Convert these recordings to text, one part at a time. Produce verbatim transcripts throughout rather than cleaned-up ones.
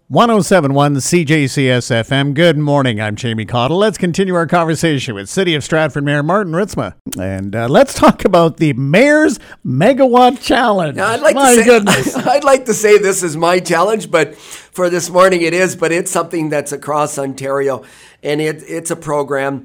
one oh seven point one C J C S F M. Good morning. I'm Jamie Cottle. Let's continue our conversation with City of Stratford Mayor Martin Ritzma. And uh, let's talk about the Mayor's Megawatt Challenge. Now, I'd like my to say, goodness. I'd like to say this is my challenge, but for this morning it is. But it's something that's across Ontario, and it, it's a program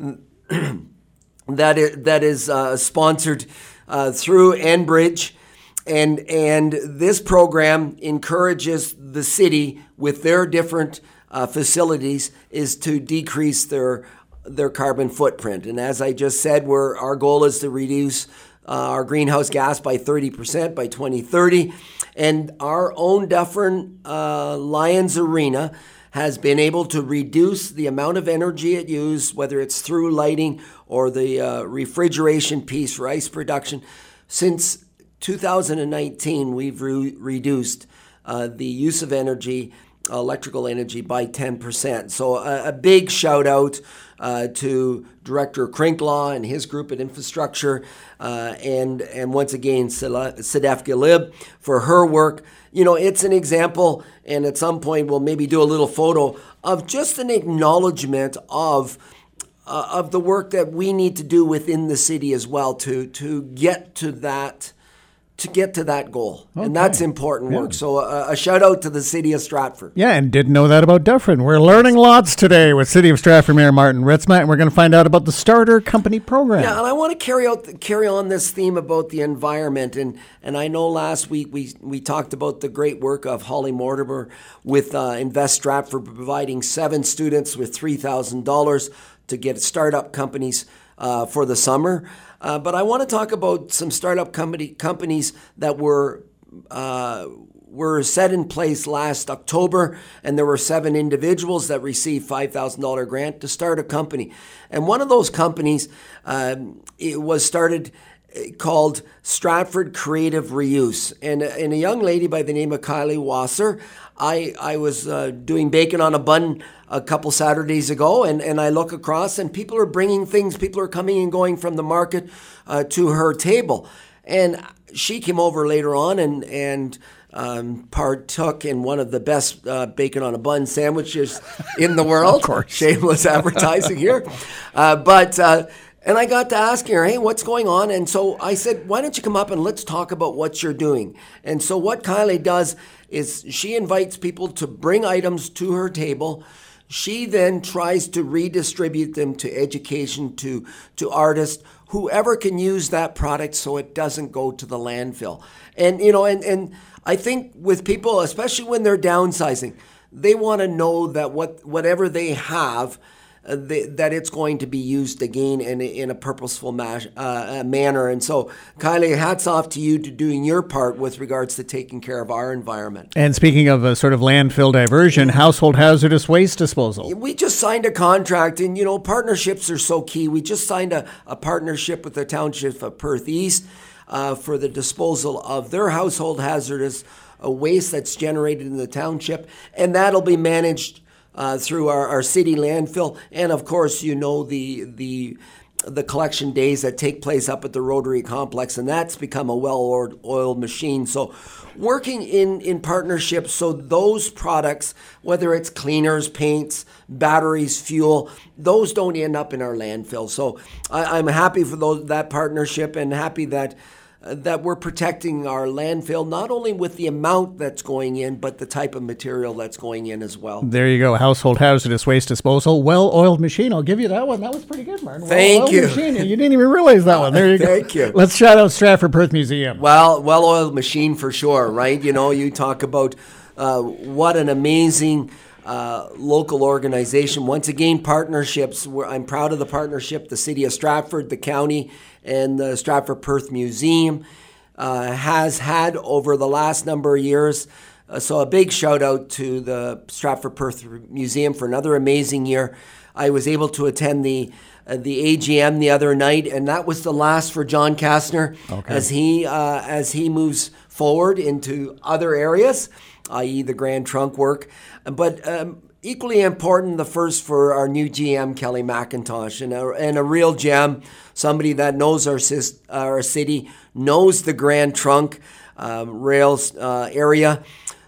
that is, that is uh, sponsored uh, through Enbridge. And and this program encourages the city with their different uh, facilities is to decrease their their carbon footprint. And as I just said, we're, our goal is to reduce uh, our greenhouse gas by thirty percent by twenty thirty. And our own Dufferin uh, Lions Arena has been able to reduce the amount of energy it uses, whether it's through lighting or the uh, refrigeration piece for ice production, since two thousand nineteen, we've re- reduced uh, the use of energy, uh, electrical energy, by ten percent. So a, a big shout out uh, to Director Krinklaw and his group at Infrastructure, uh, and and once again Sedef Galib for her work. You know, it's an example, and at some point we'll maybe do a little photo of just an acknowledgement of uh, of the work that we need to do within the city as well to to get to that. to get to that goal. Okay. And that's important work. Yeah. So a, a shout out to the City of Stratford. Yeah, and didn't know that about Dufferin. We're learning lots today with City of Stratford Mayor Martin Ritzma, and we're going to find out about the Starter Company program. Yeah, and I want to carry out carry on this theme about the environment. And and I know last week we we talked about the great work of Holly Mortimer with uh, Invest Stratford, providing seven students with three thousand dollars to get startup companies uh, for the summer. Uh, but I want to talk about some startup company companies that were uh, were set in place last October, and there were seven individuals that received five thousand dollars grant to start a company. And one of those companies um, it was started called Stratford Creative Reuse, and and a young lady by the name of Kylie Wasser. I I was uh, doing bacon on a bun a couple Saturdays ago, and, and I look across, and people are bringing things. People are coming and going from the market uh, to her table, and she came over later on and and um, partook in one of the best uh, bacon on a bun sandwiches in the world. Of course, shameless advertising here, uh, but. Uh, And I got to asking her, hey, what's going on? And so I said, why don't you come up and let's talk about what you're doing? And so what Kylie does is she invites people to bring items to her table. She then tries to redistribute them to education, to, to artists, whoever can use that product so it doesn't go to the landfill. And, you know, and, and I think with people, especially when they're downsizing, they want to know that what whatever they have, Uh, the, that it's going to be used again in, in a purposeful ma- uh, manner. And so, Kylie, hats off to you to doing your part with regards to taking care of our environment. And speaking of a sort of landfill diversion, household hazardous waste disposal. We just signed a contract, and, you know, partnerships are so key. We just signed a, a partnership with the Township of Perth East uh, for the disposal of their household hazardous uh, waste that's generated in the township, and that'll be managed Uh, through our, our city landfill, and of course, you know, the the the collection days that take place up at the Rotary Complex, and that's become a well-oiled machine. So working in, in partnership so those products, whether it's cleaners, paints, batteries, fuel, those don't end up in our landfill. So I, I'm happy for those, that partnership, and happy that Uh, that we're protecting our landfill, not only with the amount that's going in, but the type of material that's going in as well. There you go. Household hazardous waste disposal. Well-oiled machine. I'll give you that one. That was pretty good, Martin. Thank you. Machine. You didn't even realize that one. There you go. Thank you. Let's shout out Stratford Perth Museum. Well, well-oiled machine for sure, right? You know, you talk about uh, what an amazing Uh, local organization. Once again, partnerships. We're, I'm proud of the partnership. The City of Stratford, the county, and the Stratford Perth Museum uh, has had over the last number of years. Uh, so a big shout out to the Stratford Perth Museum for another amazing year. I was able to attend the uh, the A G M the other night, and that was the last for John Kastner okay. as he uh, as he moves forward into other areas, that is the Grand Trunk work. But um, equally important, the first for our new G M, Kelly McIntosh, and a, and a real gem, somebody that knows our, our city, knows the Grand Trunk um, rails uh, area.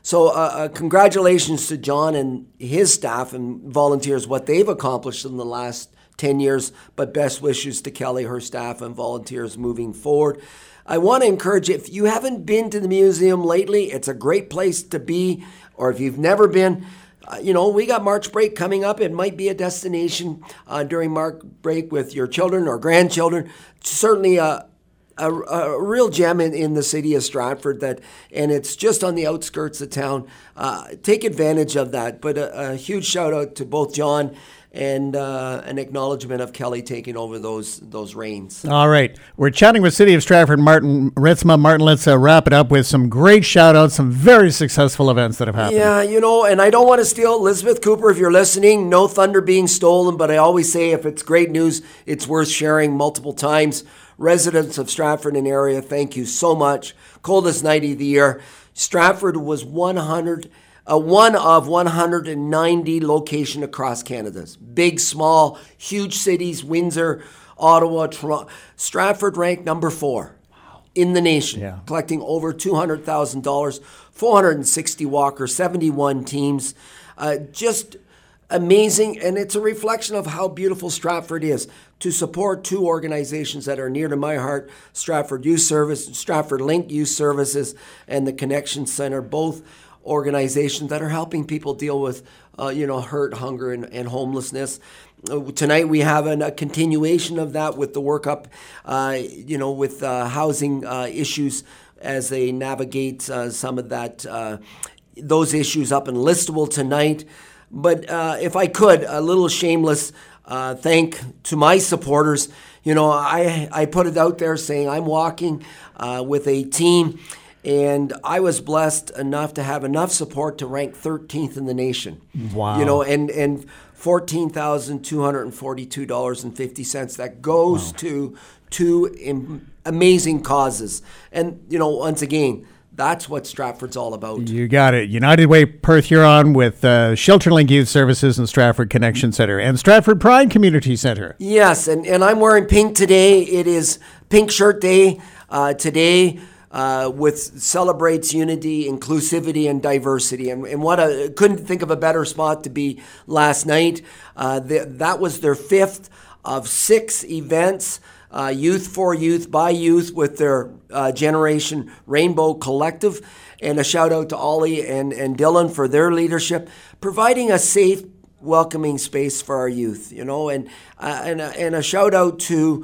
So uh, uh, congratulations to John and his staff and volunteers, what they've accomplished in the last ten years, but best wishes to Kelly, her staff, and volunteers moving forward. I want to encourage you, if you haven't been to the museum lately, it's a great place to be, or if you've never been, uh, you know, we got March break coming up. It might be a destination uh, during March break with your children or grandchildren. Certainly a, a, a real gem in, in the city of Stratford, that, and it's just on the outskirts of town. Uh, take advantage of that. But a, a huge shout out to both John and uh, an acknowledgement of Kelly taking over those those reins. All right. We're chatting with City of Stratford, Martin Ritzma. Martin, let's uh, wrap it up with some great shout-outs, some very successful events that have happened. Yeah, you know, and I don't want to steal Elizabeth Cooper, if you're listening, no thunder being stolen, but I always say if it's great news, it's worth sharing multiple times. Residents of Stratford and area, thank you so much. Coldest night of the year. Stratford was one hundred Uh, one of one hundred ninety locations across Canada. Big, small, huge cities, Windsor, Ottawa, Toronto. Stratford ranked number four wow. in the nation, yeah. collecting over two hundred thousand dollars, four hundred sixty walkers, seventy-one teams. Uh, just amazing, and it's a reflection of how beautiful Stratford is. To support two organizations that are near to my heart, Stratford Youth Service, Stratford Link Youth Services, and the Connection Center, both organizations that are helping people deal with, uh, you know, hurt, hunger, and, and homelessness. Uh, tonight we have an, a continuation of that with the workup, uh, you know, with uh, housing uh, issues as they navigate uh, some of that, uh, those issues up in Listowel tonight. But uh, if I could, a little shameless uh, thank to my supporters. You know, I I put it out there saying I'm walking uh, with a team. And I was blessed enough to have enough support to rank thirteenth in the nation. Wow. You know, and, and fourteen thousand two hundred forty-two dollars and fifty cents that goes wow. to two im- amazing causes. And, you know, once again, that's what Stratford's all about. You got it. United Way Perth Huron with uh, ShelterLink Youth Services and Stratford Connection Center and Stratford Pride Community Center. Yes, and, and I'm wearing pink today. It is Pink Shirt Day uh, today. Uh, with celebrates unity, inclusivity, and diversity. And, and what a, couldn't think of a better spot to be last night. Uh, the, that was their fifth of six events, uh, Youth for Youth, by Youth, with their uh, Generation Rainbow Collective. And a shout out to Ollie and, and Dylan for their leadership, providing a safe, welcoming space for our youth, you know, and, uh, and, and a shout out to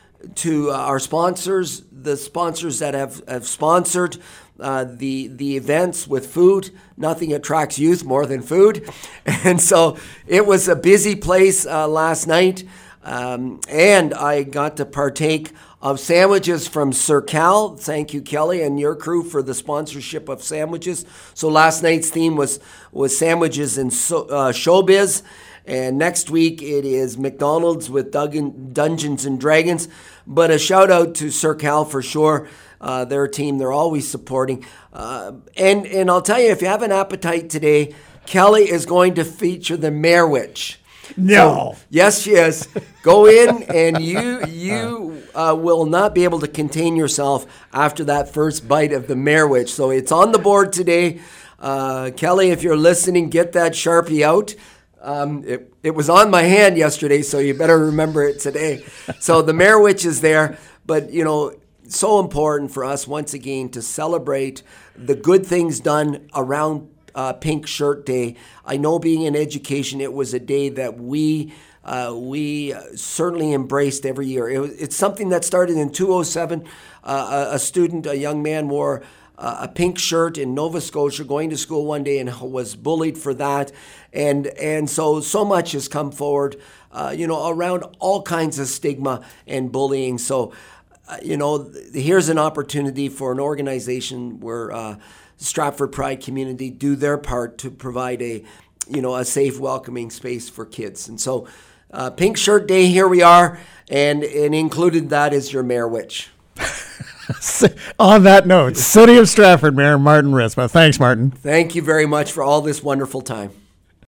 to our sponsors, the sponsors that have, have sponsored uh, the the events with food. Nothing attracts youth more than food. And so it was a busy place uh, last night. Um, and I got to partake of sandwiches from Sir Cal. Thank you, Kelly, and your crew for the sponsorship of sandwiches. So last night's theme was, was sandwiches in so, uh, showbiz. And next week it is McDonald's with Duggan, Dungeons and Dragons. But a shout out to Sir Cal for sure. Uh, their team, they're always supporting. Uh, and, and I'll tell you, if you have an appetite today, Kelly is going to feature the Mare Witch. No. So, yes, she is. Go in and you you uh, will not be able to contain yourself after that first bite of the Mare Witch. So it's on the board today. Uh, Kelly, if you're listening, get that Sharpie out. Um, it, it was on my hand yesterday, so you better remember it today. So the Mare Witch is there, but, you know, so important for us, once again, to celebrate the good things done around uh, Pink Shirt Day. I know being in education, it was a day that we uh, we certainly embraced every year. It was, it's something that started in two oh seven. Uh, a, a student, a young man, wore a pink shirt in Nova Scotia, going to school one day, and was bullied for that. And and so, so much has come forward, uh, you know, around all kinds of stigma and bullying. So, uh, you know, here's an opportunity for an organization where uh, Stratford Pride Community do their part to provide a, you know, a safe, welcoming space for kids. And so, uh, Pink Shirt Day, here we are, and, and included that is your Mare Witch. On that note, City of Stratford Mayor Martin Ritzma. Thanks, Martin. Thank you very much for all this wonderful time.